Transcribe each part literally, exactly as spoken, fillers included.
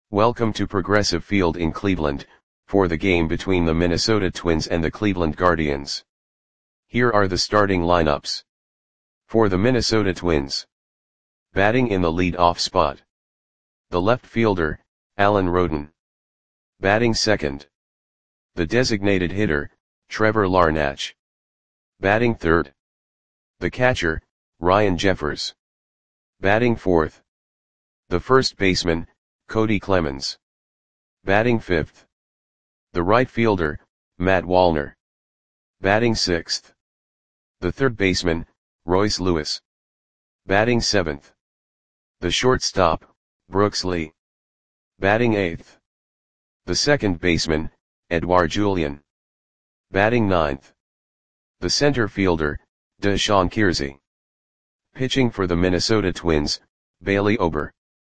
Welcome to Progressive Field in Cleveland, for the game between the Minnesota Twins and the Cleveland Guardians. Here are the starting lineups. For the Minnesota Twins. Batting in the lead-off spot. The left fielder, Alan Rhoden. Batting second. The designated hitter, Trevor Larnach. Batting third. The catcher, Ryan Jeffers. Batting fourth. The first baseman, Cody Clemens. Batting fifth. The right fielder, Matt Wallner. Batting sixth. The third baseman, Royce Lewis. Batting seventh. The shortstop, Brooks Lee. Batting eighth. The second baseman, Edouard Julien. Batting ninth. The center fielder, DeShawn Keirsey. Pitching for the Minnesota Twins, Bailey Ober.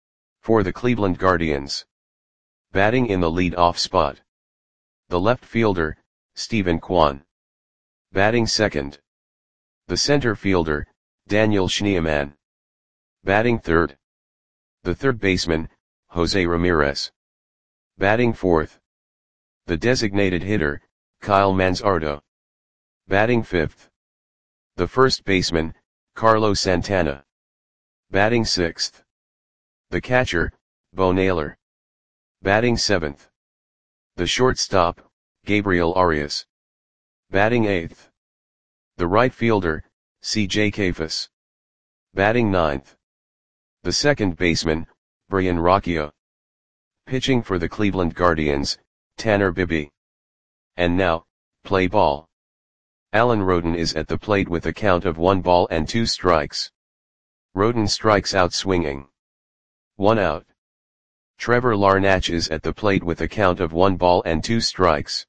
For the Cleveland Guardians. Batting in the lead-off spot. The left fielder, Steven Kwan. Batting second. The center fielder, Daniel Schneemann. Batting third. The third baseman, Jose Ramirez. Batting fourth. The designated hitter, Kyle Manzardo. Batting fifth. The first baseman, Carlos Santana. Batting sixth. The catcher, Bo Naylor. Batting seventh. The shortstop, Gabriel Arias. Batting eighth. The right fielder, C J Kayfus. Batting ninth. The second baseman, Brian Rocchio. Pitching for the Cleveland Guardians, Tanner Bibee. And now, play ball. Alan Rhoden is at the plate with a count of one ball and two strikes. Rhoden strikes out swinging. One out. Trevor Larnach is at the plate with a count of one ball and two strikes.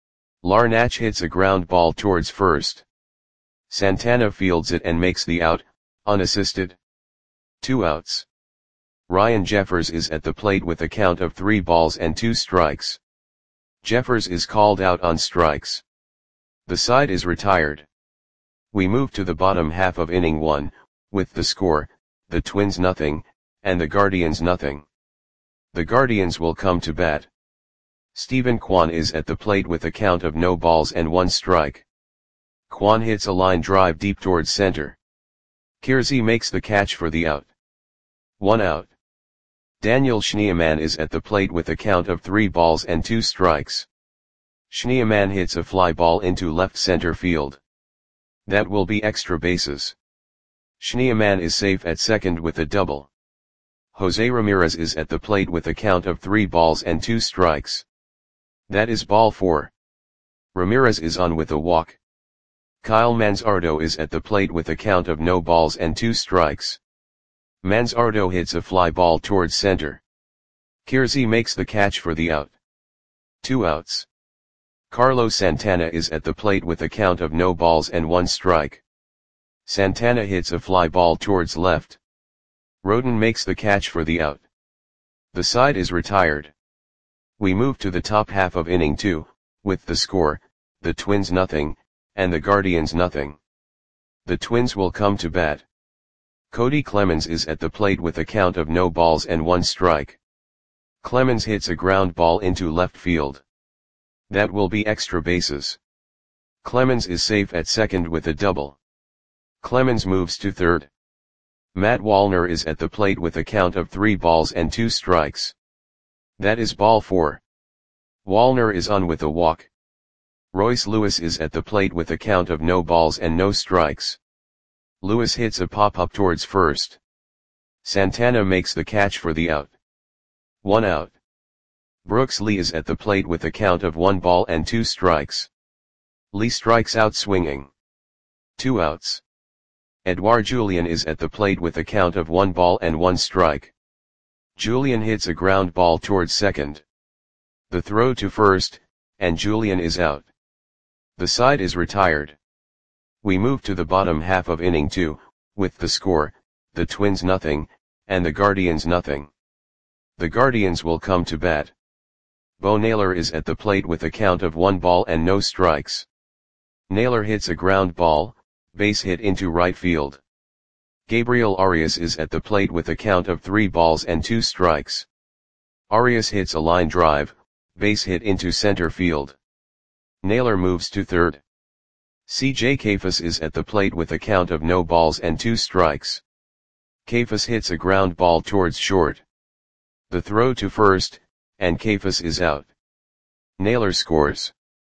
Larnach hits a ground ball towards first. Santana fields it and makes the out, unassisted. Two outs. Ryan Jeffers is at the plate with a count of three balls and two strikes. Jeffers is called out on strikes. The side is retired. We move to the bottom half of inning one, with the score, the Twins nothing, and the Guardians nothing. The Guardians will come to bat. Steven Kwan is at the plate with a count of no balls and one strike. Kwan hits a line drive deep towards center. Keirsey makes the catch for the out. One out. Daniel Schneemann is at the plate with a count of three balls and two strikes. Schneemann hits a fly ball into left center field. That will be extra bases. Schneemann is safe at second with a double. Jose Ramirez is at the plate with a count of three balls and two strikes. That is ball four. Ramirez is on with a walk. Kyle Manzardo is at the plate with a count of no balls and two strikes. Manzardo hits a fly ball towards center. Keirsey makes the catch for the out. Two outs. Carlos Santana is at the plate with a count of no balls and one strike. Santana hits a fly ball towards left. Rhoden makes the catch for the out. The side is retired. We move to the top half of inning two, with the score, the Twins nothing, and the Guardians nothing. The Twins will come to bat. Cody Clemens is at the plate with a count of no balls and one strike. Clemens hits a ground ball into left field. That will be extra bases. Clemens is safe at second with a double. Clemens moves to third. Matt Wallner is at the plate with a count of three balls and two strikes. That is ball four. Wallner is on with a walk. Royce Lewis is at the plate with a count of no balls and no strikes. Lewis hits a pop-up towards first. Santana makes the catch for the out. One out. Brooks Lee is at the plate with a count of one ball and two strikes. Lee strikes out swinging. Two outs. Edouard Julien is at the plate with a count of one ball and one strike. Julien hits a ground ball towards second. The throw to first, and Julien is out. The side is retired. We move to the bottom half of inning two, with the score, the Twins nothing, and the Guardians nothing. The Guardians will come to bat. Bo Naylor is at the plate with a count of one ball and no strikes. Naylor hits a ground ball, base hit into right field. Gabriel Arias is at the plate with a count of three balls and two strikes. Arias hits a line drive, base hit into center field. Naylor moves to third. C J Kayfus is at the plate with a count of no balls and two strikes. Kayfus hits a ground ball towards short. The throw to first, and Kayfus is out. Naylor scores.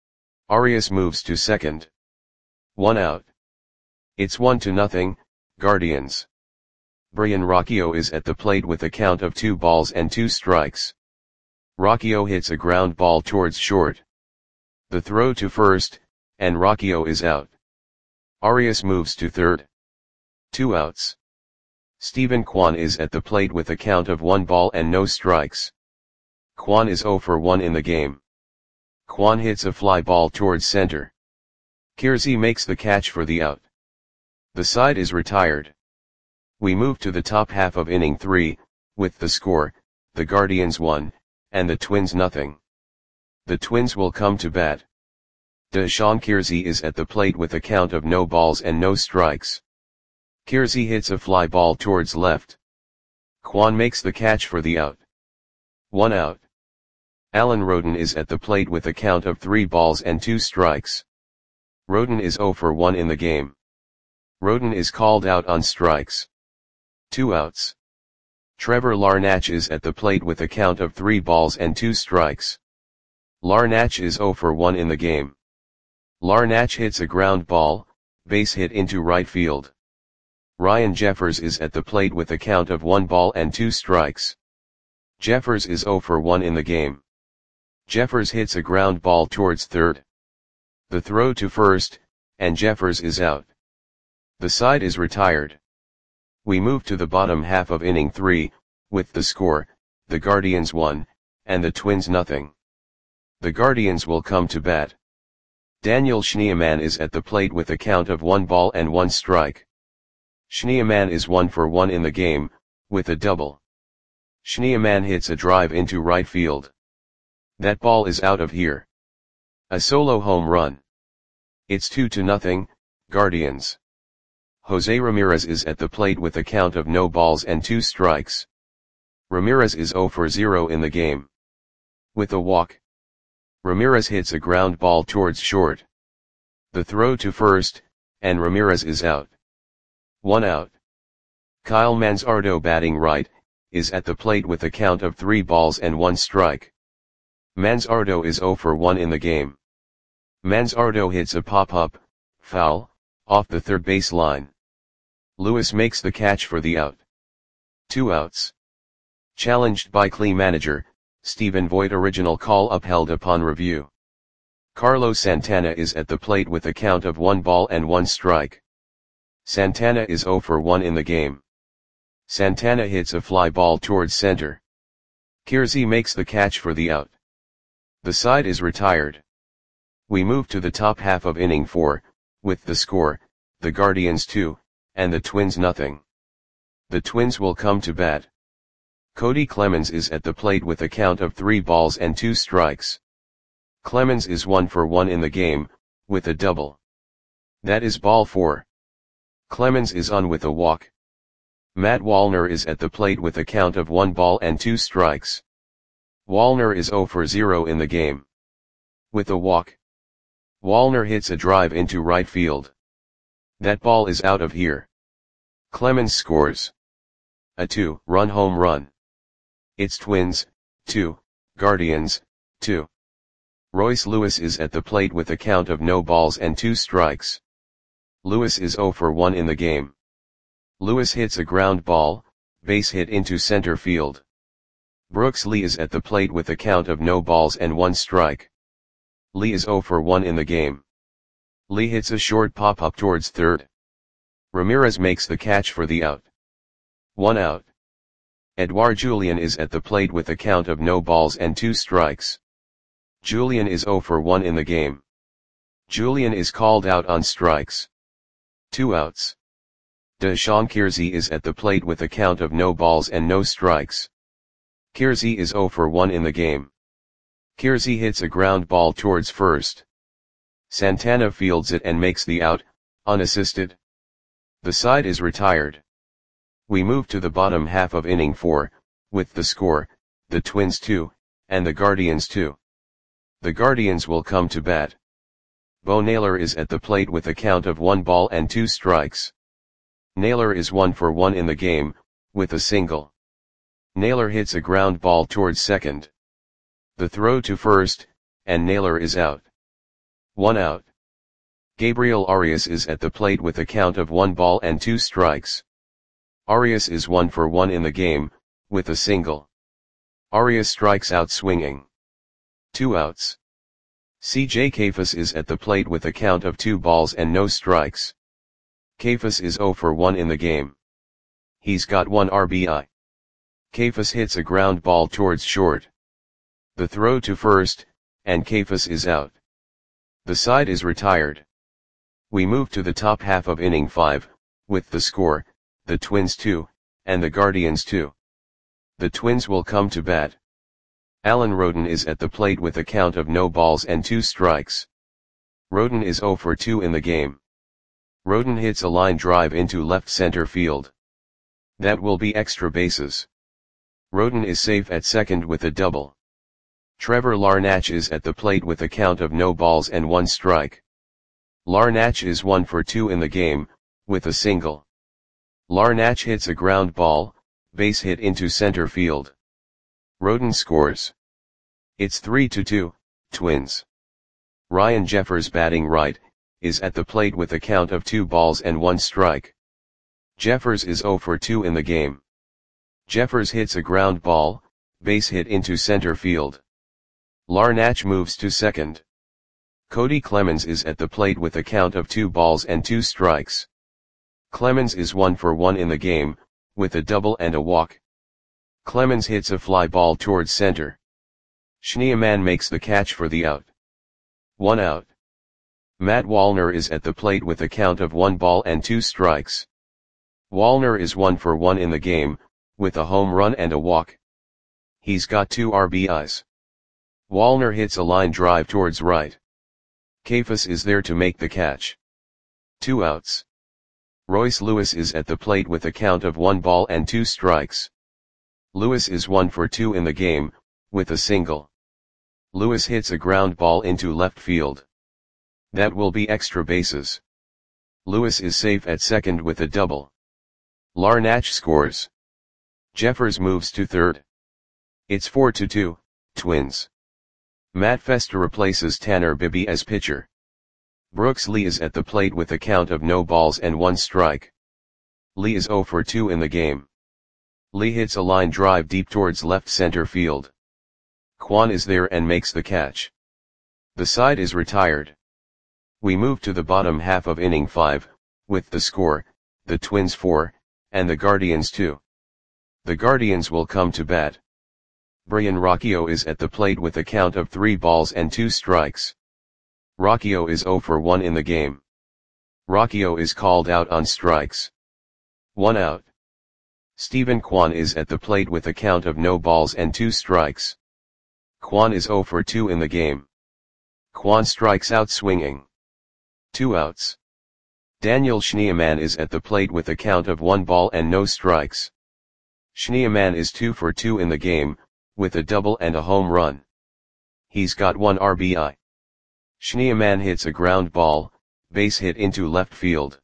Arias moves to second. One out. It's one to nothing, Guardians. Brian Rocchio is at the plate with a count of two balls and two strikes. Rocchio hits a ground ball towards short. The throw to first, and Rocchio is out. Arias moves to third. Two outs. Steven Kwan is at the plate with a count of one ball and no strikes. Kwan is zero for one in the game. Kwan hits a fly ball towards center. Kiersey makes the catch for the out. The side is retired. We move to the top half of inning three, with the score, the Guardians one, and the Twins nothing. The Twins will come to bat. Deshaun Kiersey is at the plate with a count of no balls and no strikes. Kiersey hits a fly ball towards left. Kwan makes the catch for the out. One out. Alan Roden is at the plate with a count of three balls and two strikes. Roden is zero for one in the game. Roden is called out on strikes. Two outs. Trevor Larnach is at the plate with a count of three balls and two strikes. Larnach is zero for one in the game. Larnach hits a ground ball, base hit into right field. Ryan Jeffers is at the plate with a count of one ball and two strikes. Jeffers is zero for one in the game. Jeffers hits a ground ball towards third. The throw to first, and Jeffers is out. The side is retired. We move to the bottom half of inning three, with the score, the Guardians one, and the Twins nothing. The Guardians will come to bat. Daniel Schneemann is at the plate with a count of one ball and one strike. Schneemann is one for one in the game, with a double. Schneemann hits a drive into right field. That ball is out of here. A solo home run. It's two to nothing, Guardians. Jose Ramirez is at the plate with a count of no balls and two strikes. Ramirez is zero for zero in the game. With a walk. Ramirez hits a ground ball towards short. The throw to first, and Ramirez is out. One out. Kyle Manzardo, batting right, is at the plate with a count of three balls and one strike. Manzardo is zero for one in the game. Manzardo hits a pop-up, foul, off the third base line. Lewis makes the catch for the out. Two outs. Challenged by C L E manager, Stephen Voigt, original call upheld upon review. Carlos Santana is at the plate with a count of one ball and one strike. Santana is zero for one in the game. Santana hits a fly ball towards center. Kiersey makes the catch for the out. The side is retired. We move to the top half of inning four, with the score, the Guardians two, and the Twins nothing. The Twins will come to bat. Cody Clemens is at the plate with a count of three balls and two strikes. Clemens is one for one in the game, with a double. That is ball four. Clemens is on with a walk. Matt Wallner is at the plate with a count of one ball and two strikes. Wallner is zero for zero in the game. With a walk. Wallner hits a drive into right field. That ball is out of here. Clemens scores. A two-run home run. It's Twins, two, Guardians, two. Royce Lewis is at the plate with a count of no balls and two strikes. Lewis is zero for one in the game. Lewis hits a ground ball, base hit into center field. Brooks Lee is at the plate with a count of no balls and one strike. Lee is zero for one in the game. Lee hits a short pop-up towards third. Ramirez makes the catch for the out. One out. Edouard Julien is at the plate with a count of no balls and two strikes. Julien is zero for one in the game. Julien is called out on strikes. Two outs. Deshaun Kiersey is at the plate with a count of no balls and no strikes. Kiersey is zero for one in the game. Kiersey hits a ground ball towards first. Santana fields it and makes the out, unassisted. The side is retired. We move to the bottom half of inning four, with the score, the Twins two, and the Guardians two. The Guardians will come to bat. Bo Naylor is at the plate with a count of one ball and two strikes. Naylor is one for one in the game, with a single. Naylor hits a ground ball towards second. The throw to first, and Naylor is out. One out. Gabriel Arias is at the plate with a count of one ball and two strikes. Arias is one for one in the game, with a single. Arias strikes out swinging. Two outs. C J Kayfus is at the plate with a count of two balls and no strikes. Kayfus is zero for one in the game. He's got one R B I. Kayfus hits a ground ball towards short. The throw to first, and Kayfus is out. The side is retired. We move to the top half of inning five, with the score, the Twins two, and the Guardians two. The Twins will come to bat. Alan Roden is at the plate with a count of no balls and two strikes. Roden is zero for two in the game. Roden hits a line drive into left center field. That will be extra bases. Roden is safe at second with a double. Trevor Larnach is at the plate with a count of no balls and one strike. Larnach is one for two in the game, with a single. Larnach hits a ground ball, base hit into center field. Roden scores. It's three to two, Twins. Ryan Jeffers, batting right, is at the plate with a count of two balls and one strike. Jeffers is zero for two in the game. Jeffers hits a ground ball, base hit into center field. Larnach moves to second. Cody Clemens is at the plate with a count of two balls and two strikes. Clemens is one for one in the game, with a double and a walk. Clemens hits a fly ball towards center. Schneemann makes the catch for the out. One out. Matt Wallner is at the plate with a count of one ball and two strikes. Wallner is one for one in the game, with a home run and a walk. He's got two R B Is. Wallner hits a line drive towards right. Kayfus is there to make the catch. Two outs. Royce Lewis is at the plate with a count of one ball and two strikes. Lewis is one for two in the game, with a single. Lewis hits a ground ball into left field. That will be extra bases. Lewis is safe at second with a double. Larnach scores. Jeffers moves to third. It's four to two, Twins. Matt Festa replaces Tanner Bibby as pitcher. Brooks Lee is at the plate with a count of no balls and one strike. Lee is zero for two in the game. Lee hits a line drive deep towards left center field. Kwan is there and makes the catch. The side is retired. We move to the bottom half of inning five, with the score, the Twins four, and the Guardians two. The Guardians will come to bat. Brian Rocchio is at the plate with a count of three balls and two strikes. Rocchio is zero for one in the game. Rocchio is called out on strikes. One out. Stephen Kwan is at the plate with a count of no balls and two strikes. Kwan is zero for two in the game. Kwan strikes out swinging. Two outs. Daniel Schneemann is at the plate with a count of one ball and no strikes. Schneemann is two for two in the game, with a double and a home run. He's got one R B I. Schneemann hits a ground ball, base hit into left field.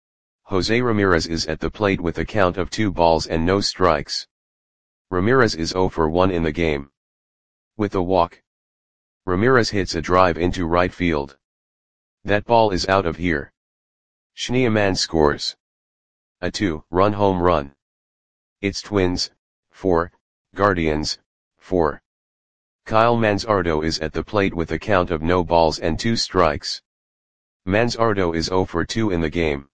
Jose Ramirez is at the plate with a count of two balls and no strikes. Ramirez is zero for one in the game. With a walk. Ramirez hits a drive into right field. That ball is out of here. Schneemann scores. A two-run home run. It's Twins, four, Guardians, four. Kyle Manzardo is at the plate with a count of no balls and two strikes. Manzardo is zero for two in the game.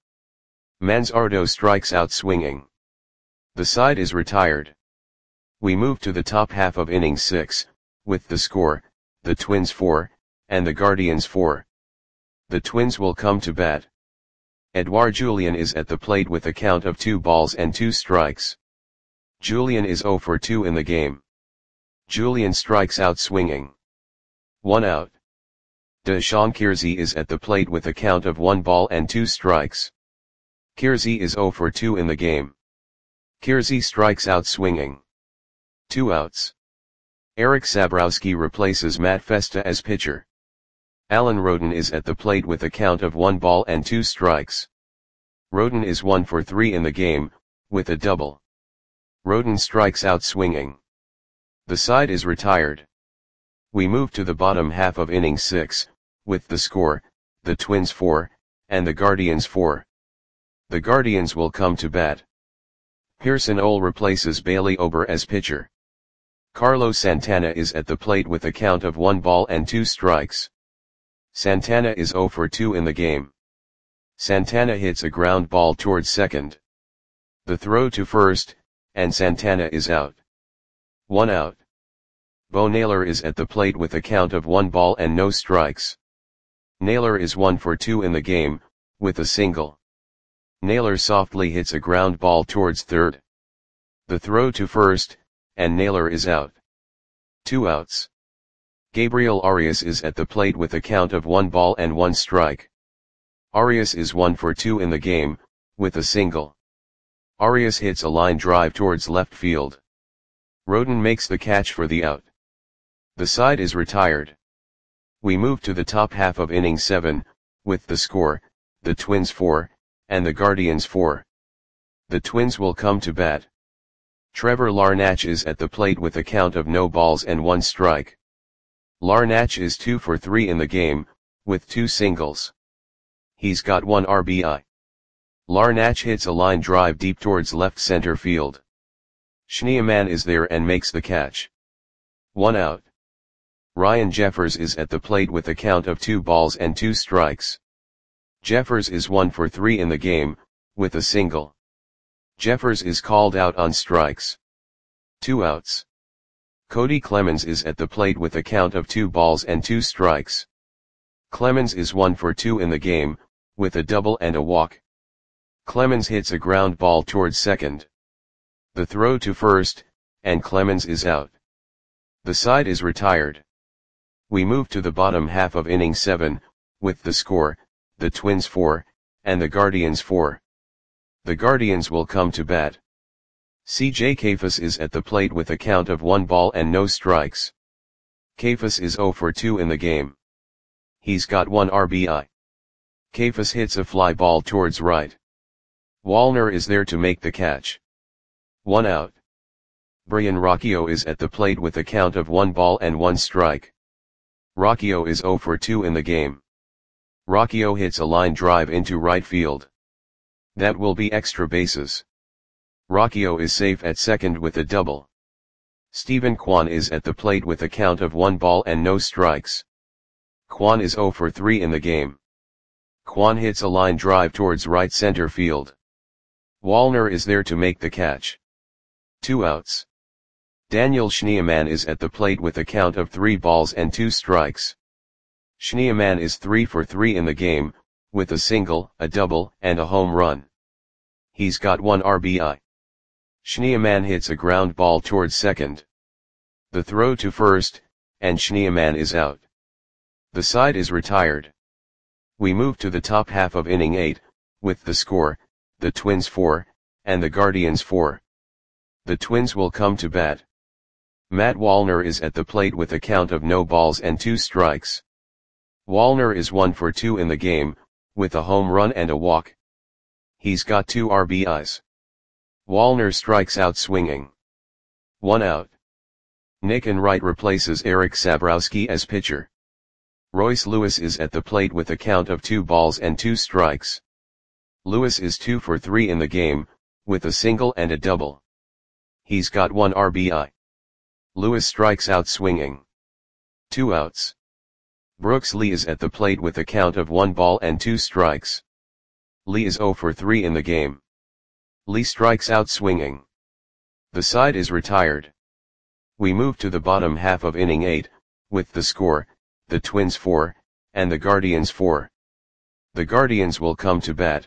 Manzardo strikes out swinging. The side is retired. We move to the top half of inning six, with the score, the Twins four, and the Guardians four. The Twins will come to bat. Edouard Julien is at the plate with a count of two balls and two strikes. Julien is zero for two in the game. Julien strikes out swinging. One out. Deshaun Kiersey is at the plate with a count of one ball and two strikes. Kiersey is zero for two in the game. Kiersey strikes out swinging. Two outs. Eric Sabrowski replaces Matt Festa as pitcher. Alan Roden is at the plate with a count of one ball and two strikes. Roden is one for three in the game, with a double. Roden strikes out swinging. The side is retired. We move to the bottom half of inning six, with the score, the Twins four, and the Guardians four. The Guardians will come to bat. Pearson Ole replaces Bailey Ober as pitcher. Carlos Santana is at the plate with a count of one ball and two strikes. Santana is zero for two in the game. Santana hits a ground ball towards second. The throw to first, and Santana is out. One out. Bo Naylor is at the plate with a count of one ball and no strikes. Naylor is one for two in the game, with a single. Naylor softly hits a ground ball towards third. The throw to first, and Naylor is out. Two outs. Gabriel Arias is at the plate with a count of one ball and one strike. Arias is one for two in the game, with a single. Arias hits a line drive towards left field. Roden makes the catch for the out. The side is retired. We move to the top half of inning seven, with the score, the Twins four, and the Guardians four. The Twins will come to bat. Trevor Larnach is at the plate with a count of no balls and one strike. Larnach is two for three in the game, with two singles. He's got one R B I. Larnach hits a line drive deep towards left center field. Schneemann is there and makes the catch. One out. Ryan Jeffers is at the plate with a count of two balls and two strikes. Jeffers is one for three in the game, with a single. Jeffers is called out on strikes. Two outs. Cody Clemens is at the plate with a count of two balls and two strikes. Clemens is one for two in the game, with a double and a walk. Clemens hits a ground ball towards second. The throw to first, and Clemens is out. The side is retired. We move to the bottom half of inning seven, with the score, the Twins four, and the Guardians four. The Guardians will come to bat. C J Kayfus is at the plate with a count of one ball and no strikes. Kayfus is zero for two in the game. He's got one R B I. Kayfus hits a fly ball towards right. Wallner is there to make the catch. One out. Brian Rocchio is at the plate with a count of one ball and one strike. Rocchio is zero for two in the game. Rocchio hits a line drive into right field. That will be extra bases. Rocchio is safe at second with a double. Stephen Kwan is at the plate with a count of one ball and no strikes. Kwan is zero for three in the game. Kwan hits a line drive towards right center field. Wallner is there to make the catch. Two outs. Daniel Schneemann is at the plate with a count of three balls and two strikes. Schneemann is three for three in the game, with a single, a double, and a home run. He's got one R B I. Schneemann hits a ground ball towards second. The throw to first, and Schneemann is out. The side is retired. We move to the top half of inning eight, with the score, the Twins four, and the Guardians four. The Twins will come to bat. Matt Wallner is at the plate with a count of no balls and two strikes. Wallner is one for two in the game, with a home run and a walk. He's got two R B Is. Wallner strikes out swinging. One out. Nick Enright replaces Eric Sabrowski as pitcher. Royce Lewis is at the plate with a count of two balls and two strikes. Lewis is two for three in the game, with a single and a double. He's got one R B I. Lewis strikes out swinging. Two outs. Brooks Lee is at the plate with a count of one ball and two strikes. Lee is zero for three in the game. Lee strikes out swinging. The side is retired. We move to the bottom half of inning eight, with the score, the Twins four, and the Guardians four. The Guardians will come to bat.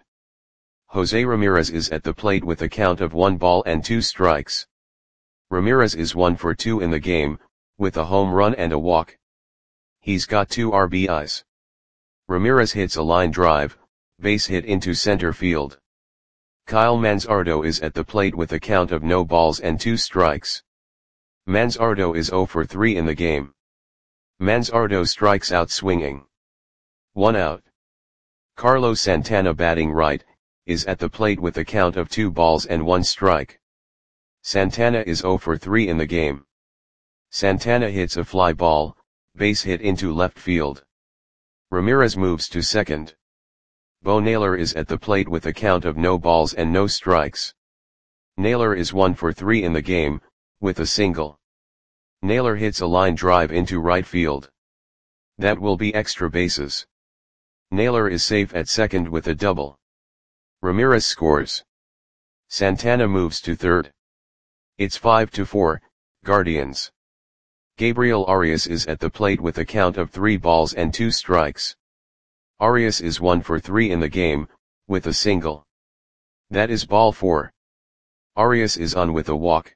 Jose Ramirez is at the plate with a count of one ball and two strikes. Ramirez is one for two in the game, with a home run and a walk. He's got two R B Is. Ramirez hits a line drive, base hit into center field. Kyle Manzardo is at the plate with a count of no balls and two strikes. Manzardo is zero for three in the game. Manzardo strikes out swinging. One out. Carlos Santana batting right, is at the plate with a count of two balls and one strike. Santana is zero for three in the game. Santana hits a fly ball, base hit into left field. Ramirez moves to second. Bo Naylor is at the plate with a count of no balls and no strikes. Naylor is one for three in the game, with a single. Naylor hits a line drive into right field. That will be extra bases. Naylor is safe at second with a double. Ramirez scores. Santana moves to third. It's five to four, Guardians. Gabriel Arias is at the plate with a count of three balls and two strikes. Arias is one for three in the game, with a single. That is ball four. Arias is on with a walk.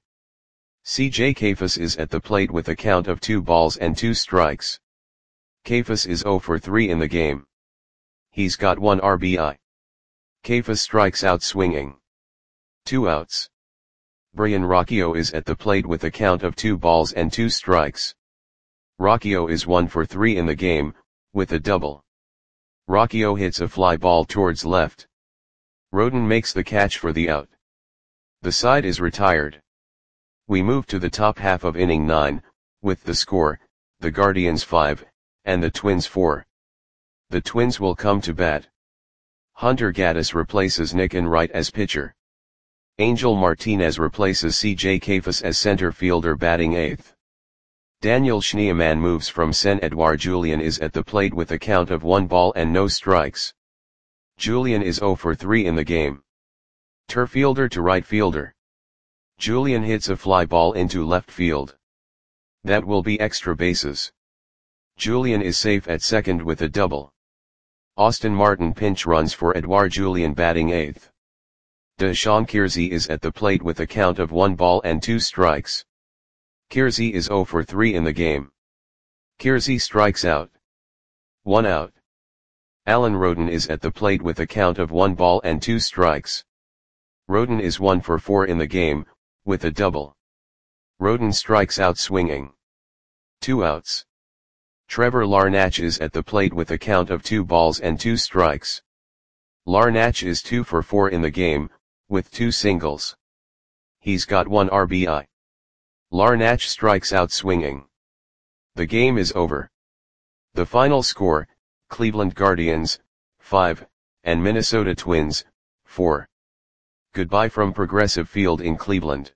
C J Keyfus is at the plate with a count of two balls and two strikes. Keyfus is zero for three in the game. He's got one R B I. Keyfus strikes out swinging. Two outs. Brian Rocchio is at the plate with a count of two balls and two strikes. Rocchio is one for three in the game, with a double. Rocchio hits a fly ball towards left. Roden makes the catch for the out. The side is retired. We move to the top half of inning nine, with the score, the Guardians five, and the Twins four. The Twins will come to bat. Hunter Gaddis replaces Nick Enright as pitcher. Angel Martinez replaces C J Keyfus as center fielder batting eighth. Daniel Schneemann moves from center. Edouard Julien is at the plate with a count of one ball and no strikes. Julien is zero for three in the game. Turf fielder to right fielder. Julien hits a fly ball into left field. That will be extra bases. Julien is safe at second with a double. Austin Martin pinch runs for Edouard Julien batting eighth. Deshaun Kiersey is at the plate with a count of one ball and two strikes. Kiersey is zero for three in the game. Kiersey strikes out. One out. Alan Roden is at the plate with a count of one ball and two strikes. Roden is one for four in the game, with a double. Roden strikes out swinging. Two outs. Trevor Larnach is at the plate with a count of two balls and two strikes. Larnach is two for four in the game, with two singles. He's got one R B I. Larnach strikes out swinging. The game is over. The final score, Cleveland Guardians, five, and Minnesota Twins, four. Goodbye from Progressive Field in Cleveland.